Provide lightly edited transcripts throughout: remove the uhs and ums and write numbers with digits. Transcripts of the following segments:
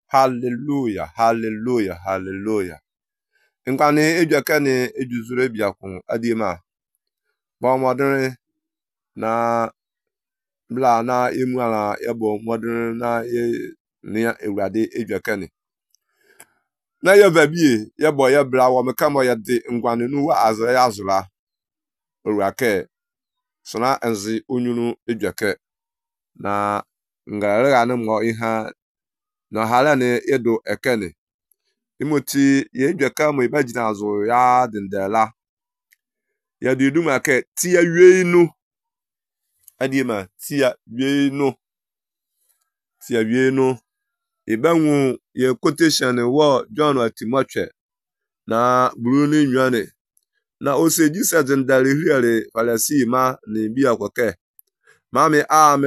Hallelujah, hallelujah, hallelujah. Nkani ejekene ejuzure biakun adima. Ba modern na bla na emuala yebo modern na ye ni ewade ejekene. Na ye babie yebo ye bla wo mekamo ye de ngwanu nu wa azra ya azura. Owurake sona enzi onyunu ejeke na ngare ga ne mo iha na hala ne edo ekene. Imoti ye dweka mo ibagina azo ya dendela ya duduma ke tia wienu adima tia wienu ibanwu ye quotation wo John wa Timothy na Bruni nyane na oseji sedendale hiere falasi ma ni bia koke mami a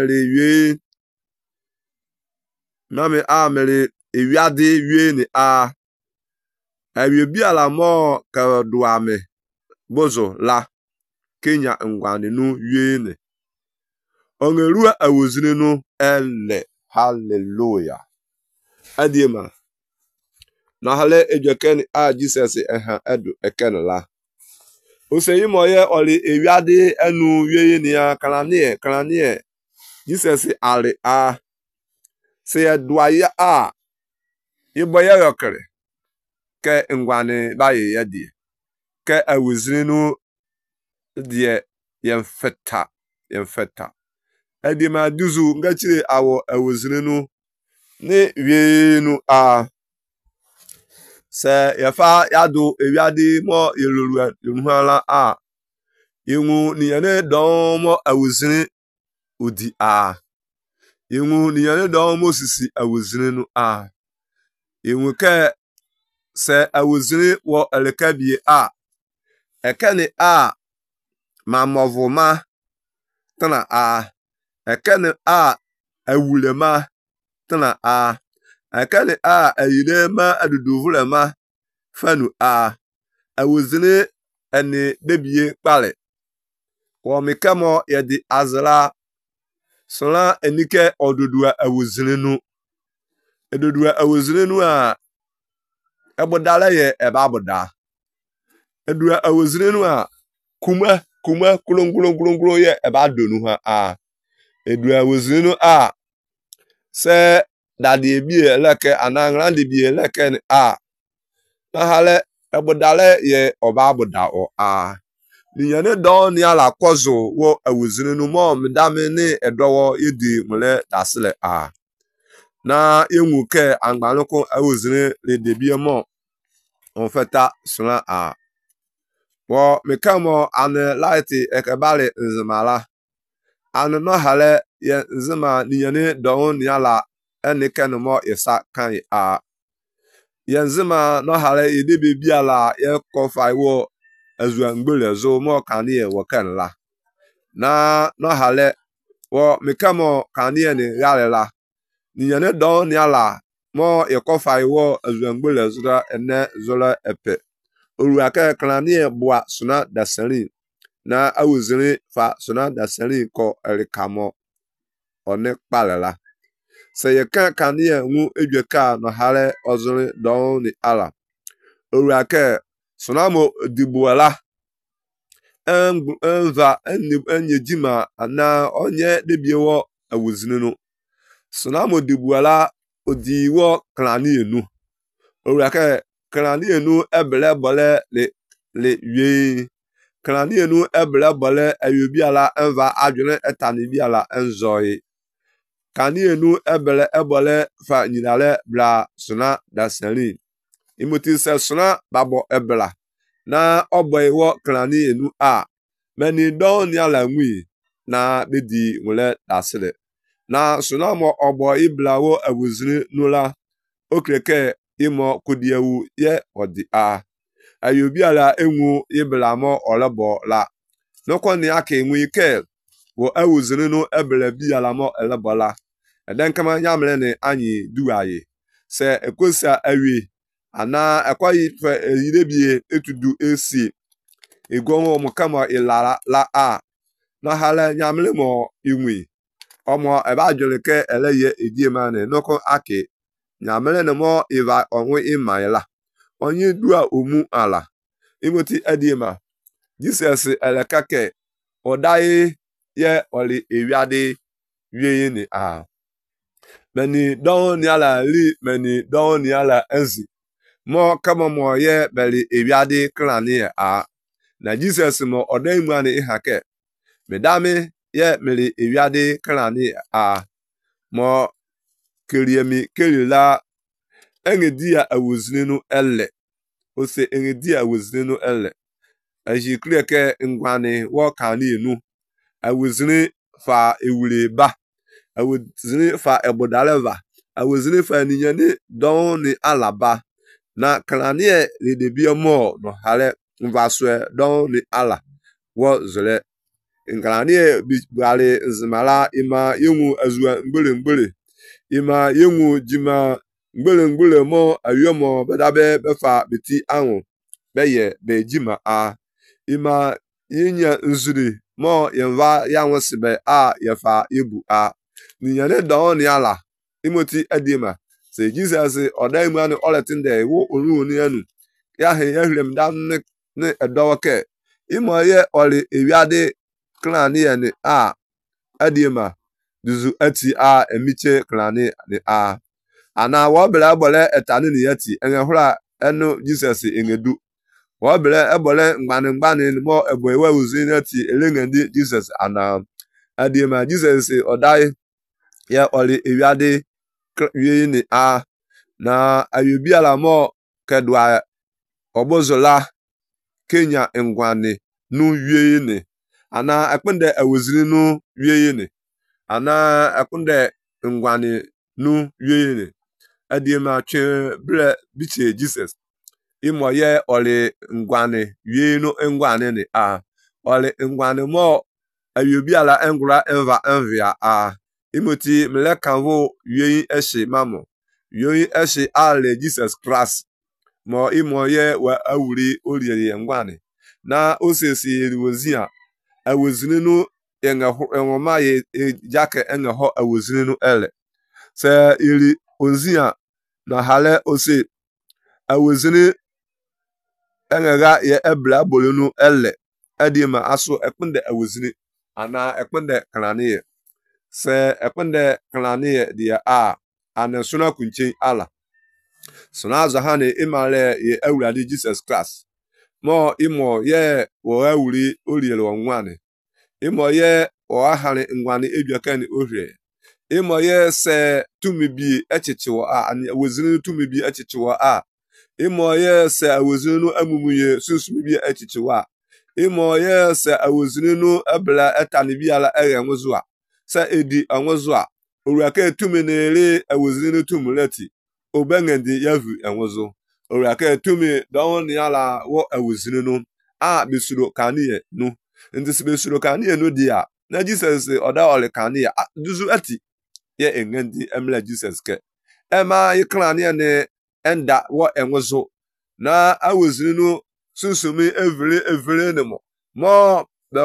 mere ewiade wie ni a ewie bia la mo ka duame bozo la Kenya ngwani nu wiene ongerua awozini nu ele hallelujah adima na hale ejekeni a Jesus eha edu ekenla oseyi moye oli ewiade enu wiene ya kalanie Jesus ali a se duaya a iboya yokere ke ngwani baye yadi ke awozini nu die yemfeta edima duzu ngachire awo awozirinu ni wienu a se yafa yadu ewiadi mo yelulu yunhala a yinwu ni yane don mo awozirin odi a yinwu ni yane don mo sisi awozirinu a yinwu ke se awozirin wo elekabie a ekene a mamovuma tana a ekene a awulema tana a ekene a ayirema aduduvulema fanu a awozine eni bebie kpale wo mikamo yedi azra sola enike odudua awozinenu edudua awozinenu a ebodala ye ebaboda edua awozinenu a kuma kulungulungulungulu ye eba donu ha a edu awozinu a se dadi ebi eleke anangra de bi eleke a na hale ebodale ye oba boda o a ni yene don ni ala kozo wo awozinu nu mo midame ni edowo yidi mule dasile a na yenwu ke angbanuko awozinu le debi mo onfeta sura a wo mikamo ane laiti ekebali nzimala ane no hale ye nzima ni yene don ni ala eniken mo isa kan a ye nzima no hale yedibe bi ala ye kofa wo azuangbele zo mo kan ye wo kan la na no hale wo mikamo kan ye ni galela ni yene don ni ala mo ye kofa wo azuangbele zo ene zola epe Oluwake klanie bua suna dasari na awuzini fa suna dasari ko elikamo one kpalela se ye kan ye nwu ejeka no hale ozuri don ni ala Oluwake suna mo dibuala enva enyejima na onye debiewo awuzini nu suna mo dibuala odiwo klanie nu Oluwake klanie nu ebele bole le wie klanie nu ebele bole ayubi ala enva adwene etani bi ala enzoi klanie nu ebele ebole fa nyinale bla suna dasari imoti se suna babo ebla na oboy wo klanie nu a meni don ni ala nwi na bedi mule dasile na suna mo obo ibla wo awuzini nula okreke imo kudiewu ye odi a ayubi ala enwu iblamo olebo la noko ni aka enwu ike wo awuzini nu ebele bi ala mo elebola eden kama nyamle ni anyi duaye se ekosa awi ana ekwayi fe yirebie etudu esi egomo mo kama ilara la a na hala nyamle mo inwi omo eba joleke eleye ediemane noko ake nyamele ne mo iva onwe imaila onye dua omu ala imoti edima Jesus elekake odai ye oli ewiade wiye ni a meni don ni ala li meni don ni ala enzi mo kama mo ye beli ewiade klani a na Jesus mo odai mu ani ihake medame ye meli ewiade klani a mo keriemi kerila engedia awuzininu elle ose engedia awuzininu elle aji kreke ngwani wo kani enu awuzini fa ewure ba awuzini fa ebodaleva awuzini fa ninyani don ni alaba na klanie le debie mo no hale mvaswe don ni ala wo zele klanie bale zmala ima yemu azua ngbele ima yemu jima ngbele mo ayomo bedabe befa beti anwo beye bejima a ima yinya nzuri mo yenva yanwesibe a yefa ibu a ninyane don ni ala imoti edima se Jesus odaimu ani oletinde wo onu ni anu ya he yahlem dan ne edowoke imo ye oli ewiade klani ni a edima duzu ati a emiche klani ni a ana wo bele bole etani ni yati enhura enu Jesus engedu wo bele ebole ngbani mo eboewe uzinati elengandi Jesus ana adima Jesus odai ya oli ewiade wiye ni a na ayubi ala mo kedwa obozola Kenya ngwani nu wiye ni ana akpende awuzini nu wiye ni ana akunde ngwani nu wiye ni adima twe bre biche Jesus imo ye oli ngwani wiye nu ngwani ni a oli ngwani mo ayubi ala engura enva envia a imoti melekanvo wiye eshi mamo wiye eshi ale Jesus Christ mo imo ye wa awuri oriye ngwani na osesi eriwozia awuzininu enwoma ye jake enho awuzininu ele se iri ozia na hale ose awuzini enga ye ebla bolunu ele edima aso ekpende awuzini ana ekpende klaniye se ekpende klaniye dia a ana suna kunchen ala suna zahane imale ye awurade Jesus Christ mo imo ye wo awuri oriele wonwane imo ye o ahare ngwane eduakani ohwe imo ye se tumibi echichiwo a ani awuzini tumibi echichiwo a imo ye se awuzini amumuye sunsumibi echichiwo a imo ye se awuzini ebla etanibi ala eyenwozu a se edi anwozu a owurake tuminere awuzini tumuleti obengendi yavu enwozu owurake tumi don ni ala wo awuzini a bisuro kaniye nu ndi besuro kaniye nu dia na Jesus oda ole kaniye duzu ati ye engendi emla Jesus ke ema yiklaniye ne enda wo enwozu na awuzini sunsumi evre ne mo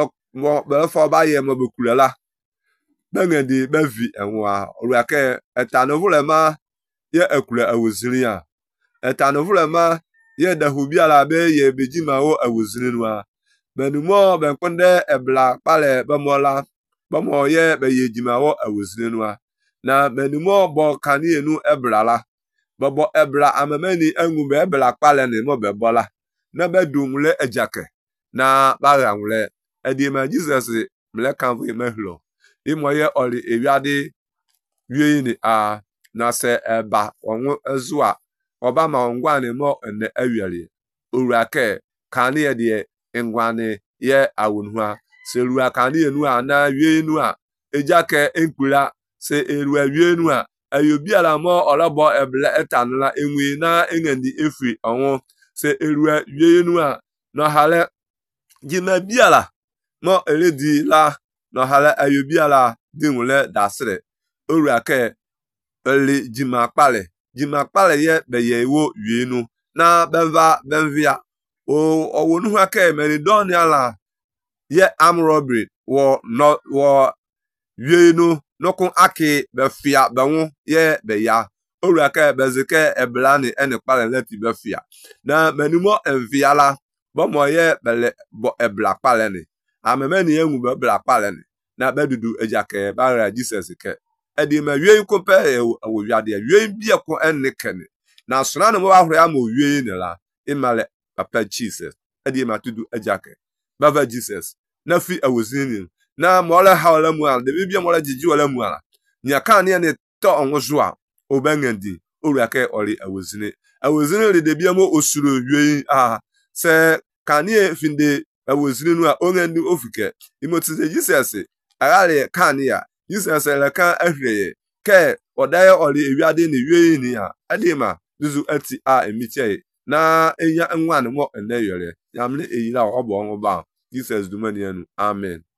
be fo ba ye mo bekulala bengendi bevi enwa owurake etanovulema ye ekule awuzini a etanovulema ye dahubi ala be ye bejima wo awuzini nwa benumo benkonde ebla pale bemola bemo ye be yejima wo awuzini nwa na benumo bo kaniye nu eblala bobo ebla amemeni enwube ebla pale ni mo bebola na bedumle ejake na baranwle edima Jesus mle kanvu imehlo imo ye oli ewiade wiye ni a na se eba onwu ezua oba ma ngwane mo ene awiare owurake kaniye de ngwane ye awunhua se ruwa kaniye nu a na wiye nu a ejake enkura se eruwa wiye nu a ayobi ala mo olobo ebla etanla enwi na engendi efi onwu se eruwa wiye nu a no hale jima biala mo eledi la no hale ayobi ala dinwule dasre owurake eli jima kpale ye beye wo wienu na benvia owonu hake meni don ala ye am robbery wo wienu nokun aki befia benwu ye beya owura ka bezike eblani ene kpale leti befia na menimo enviala bomo ye bele bo ebla kpale ni amemeni enwu be bla kpale ni na bedudu ejake bara Jesus ke edi ma wie ko pe wo wiade wie bia ko enne kene na sona no wa hore ama wie ni la imale papa Jesus edi ma tudu ejake baba Jesus na fi awozini na mola hawla mu al de bia mola jiji wala mu ala nya kan ne to onwozo a obangandi owura ka ori awozini le de bia mo osuro wie se kanie finde awozini nu a ongendi ofike imotize Jesus agale kania Jesus le kan ahweye ke odaye ori ewiade ne wie ni a adima duzu ati a emitie na enya nwan mo eneyore yamle eyira obo onwo ba Jesus dumani anu amen.